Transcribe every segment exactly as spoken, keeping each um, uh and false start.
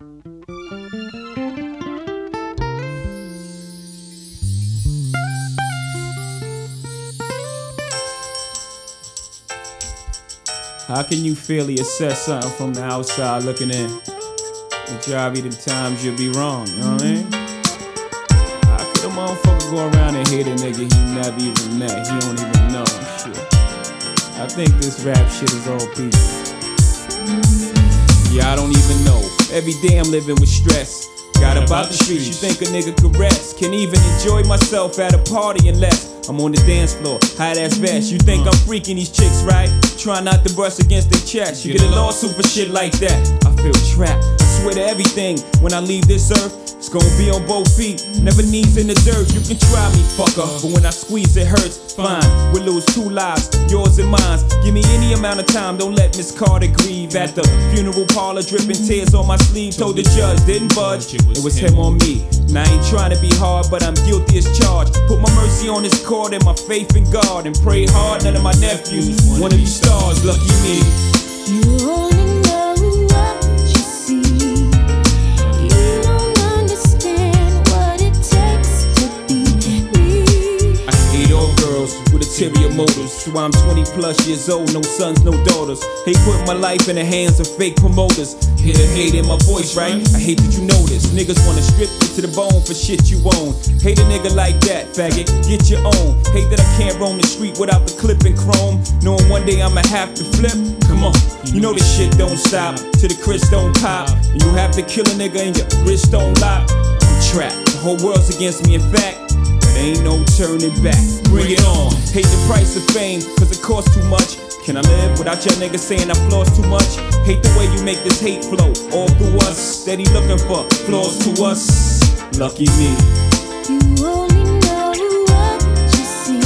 How can you fairly assess something from the outside looking in? Majority of the times you'll be wrong, you know what I mean? How could a motherfucker go around and hate a nigga he never even met, he don't even know and shit? I think this rap shit is all peace. Yeah, I don't even know. Every day I'm living with stress. Got about the streets, you think a nigga could rest? Can't even enjoy myself at a party unless I'm on the dance floor, high ass vest. You think I'm freaking these chicks, right? Try not to brush against their chest. You get a lawsuit for shit like that. I feel trapped. I swear to everything. When I leave this earth, it's gonna be on both feet. Never knees in the dirt. You can try me, fucker, but when I squeeze it hurts. Fine, we'll lose two lives, yours and mine. Give me any amount of time. Don't let Miss Carter grieve. At the funeral parlor, dripping tears on my sleeve. Told the judge, didn't budge. It was him on me. And I ain't trying to be hard, but I'm guilty as charged. Put my mercy on this court and my faith in God, and pray hard. None of my nephews wanna be stars. Lucky me. You only know what you see. You don't understand what it takes to be me. I hate all girls with ulterior motives. So I'm twenty plus years old, no sons, no daughters. Hate putting my life in the hands of fake promoters. Hear the hate in my voice, right? I hate that you know this. Niggas wanna strip you to the bone for shit you own. Hate a nigga like that, faggot, get your own. Hate that I can't roam the street without the clip and chrome. Knowing one day I'ma have to flip. Come on, you know this shit don't stop till the Chris don't pop. And you have to kill a nigga and your wrist don't lock. I'm trapped, the whole world's against me, in fact. Ain't no turning back, bring it on. Hate the price of fame, cause it costs too much. Can I live without your niggas saying I floss too much? Hate the way you make this hate flow all through us. Steady looking for flaws to us. Lucky me. You only know what you see.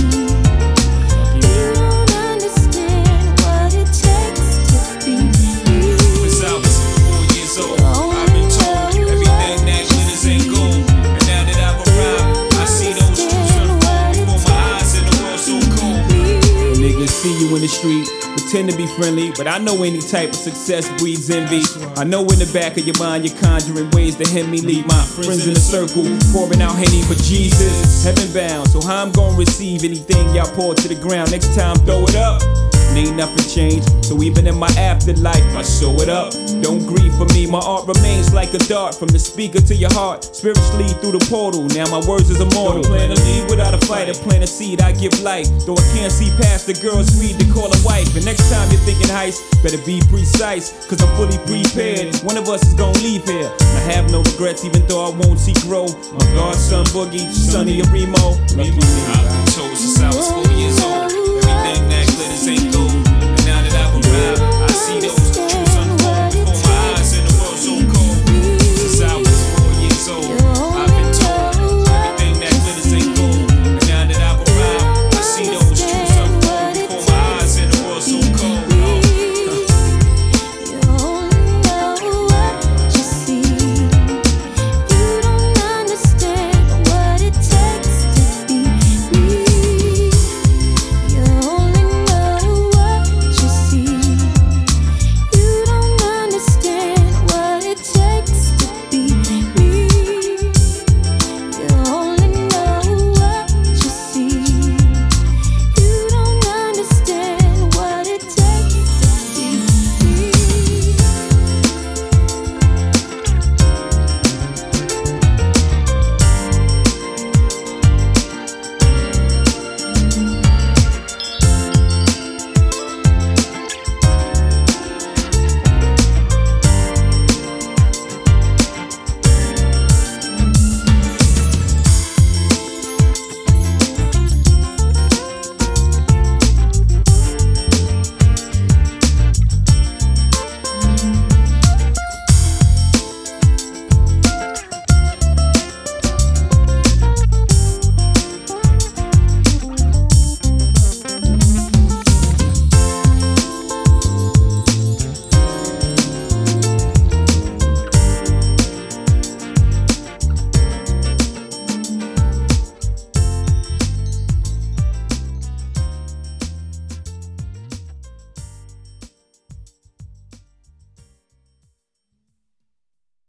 You don't understand what it takes to be me. Since I was four years old, I've been told everything that glitters ain't gold. And now that I've arrived, I see those truths unfold before my eyes and the world so cold. When niggas see you in the street, pretend to be friendly, but I know any type of success breeds envy. I know in the back of your mind you're conjuring ways to hem me. Leave my friends in a circle, pouring out Henny, but Jesus, heaven bound. So how I'm gonna receive anything y'all pour to the ground? Next time throw it up. And ain't nothing changed, so even in my afterlife I show it up. Don't grieve for me, my art remains like a dart. From the speaker to your heart, spiritually through the portal. Now my words is immortal. Don't plan to leave without a fight, I plant a seed, I give life. Though I can't see past the girl's greed to call a wife. And next time you're thinking heist, better be precise, cause I'm fully prepared. One of us is gonna leave here. I have no regrets even though I won't see grow. My godson Boogie, Sonny and Remo. Lucky me. I've been told since I was four years old, everything that glitters ain't gold.